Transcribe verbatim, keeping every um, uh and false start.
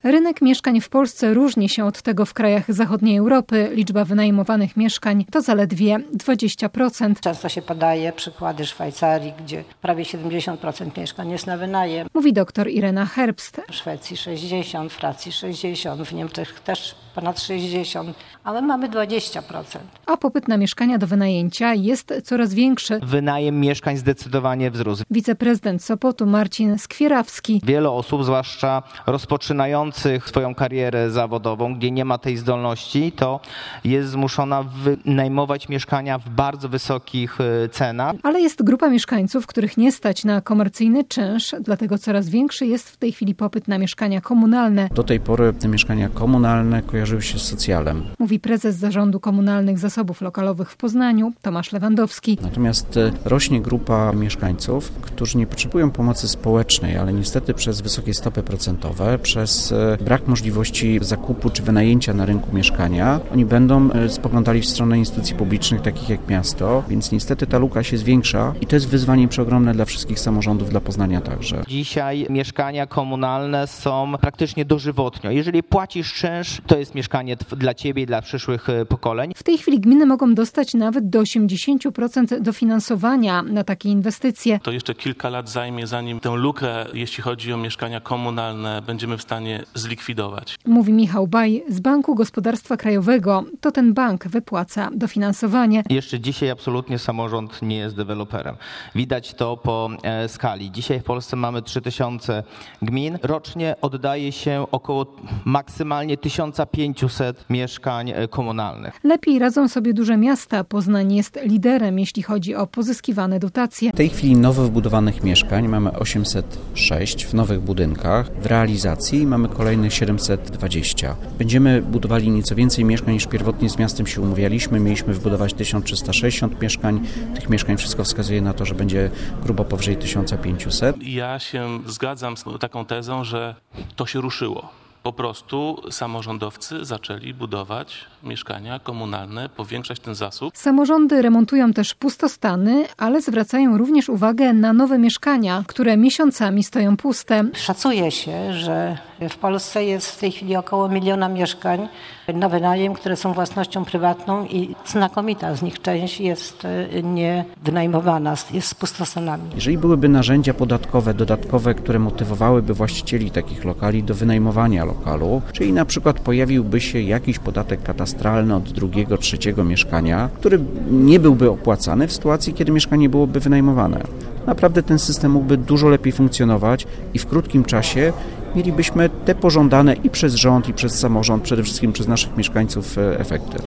Rynek mieszkań w Polsce różni się od tego w krajach zachodniej Europy. Liczba wynajmowanych mieszkań to zaledwie dwadzieścia procent. Często się podaje przykłady Szwajcarii, gdzie prawie siedemdziesiąt procent mieszkań jest na wynajem. Mówi doktor Irena Herbst. W Szwecji sześćdziesiąt procent, w Francji sześćdziesiąt procent, w Niemczech też ponad sześćdziesiąt procent, a my mamy dwadzieścia procent. A popyt na mieszkania do wynajęcia jest coraz większy. Wynajem mieszkań zdecydowanie wzrósł. Wiceprezydent Sopotu Marcin Skwierawski. Wiele osób, zwłaszcza rozpoczynających swoją karierę zawodową, gdzie nie ma tej zdolności, to jest zmuszona wynajmować mieszkania w bardzo wysokich cenach. Ale jest grupa mieszkańców, których nie stać na komercyjny czynsz, dlatego coraz większy jest w tej chwili popyt na mieszkania komunalne. Do tej pory te mieszkania komunalne kojarzyły się z socjalem. Mówi prezes Zarządu Komunalnych Zasobów Lokalowych w Poznaniu, Tomasz Lewandowski. Natomiast rośnie grupa mieszkańców, którzy nie potrzebują pomocy społecznej, ale niestety przez wysokie stopy procentowe, przez brak możliwości zakupu czy wynajęcia na rynku mieszkania, oni będą spoglądali w stronę instytucji publicznych, takich jak miasto, więc niestety ta luka się zwiększa i to jest wyzwanie przeogromne dla wszystkich samorządów, dla Poznania także. Dzisiaj mieszkania komunalne są praktycznie dożywotnio. Jeżeli płacisz czynsz, to jest mieszkanie dla ciebie i dla przyszłych pokoleń. W tej chwili gminy mogą dostać nawet do osiemdziesiąt procent dofinansowania na takie inwestycje. To jeszcze kilka lat zajmie, zanim tę lukę, jeśli chodzi o mieszkania komunalne, będziemy w stanie zlikwidować. Mówi Michał Baj z Banku Gospodarstwa Krajowego. To ten bank wypłaca dofinansowanie. Jeszcze dzisiaj absolutnie samorząd nie jest deweloperem. Widać to po e, skali. Dzisiaj w Polsce mamy trzy tysiące gmin. Rocznie oddaje się około maksymalnie tysiąc pięćset mieszkań komunalnych. Lepiej radzą sobie duże miasta. Poznań jest liderem, jeśli chodzi o pozyskiwane dotacje. W tej chwili nowo wybudowanych mieszkań mamy osiemset sześć w nowych budynkach. W realizacji mamy kolejnych siedemset dwadzieścia. Będziemy budowali nieco więcej mieszkań niż pierwotnie z miastem się umawialiśmy. Mieliśmy wybudować tysiąc trzysta sześćdziesiąt mieszkań. Tych mieszkań wszystko wskazuje na to, że będzie grubo powyżej tysiąc pięćset. Ja się zgadzam z taką tezą, że to się ruszyło. Po prostu samorządowcy zaczęli budować mieszkania komunalne, powiększać ten zasób. Samorządy remontują też pustostany, ale zwracają również uwagę na nowe mieszkania, które miesiącami stoją puste. Szacuje się, że w Polsce jest w tej chwili około miliona mieszkań na wynajem, które są własnością prywatną i znakomita z nich część jest nie wynajmowana, jest z pustostanami. Jeżeli byłyby narzędzia podatkowe, dodatkowe, które motywowałyby właścicieli takich lokali do wynajmowania lokalu, czyli na przykład pojawiłby się jakiś podatek katastralny od drugiego, trzeciego mieszkania, który nie byłby opłacany w sytuacji, kiedy mieszkanie byłoby wynajmowane. Naprawdę ten system mógłby dużo lepiej funkcjonować i w krótkim czasie mielibyśmy te pożądane i przez rząd, i przez samorząd, przede wszystkim przez naszych mieszkańców efekty.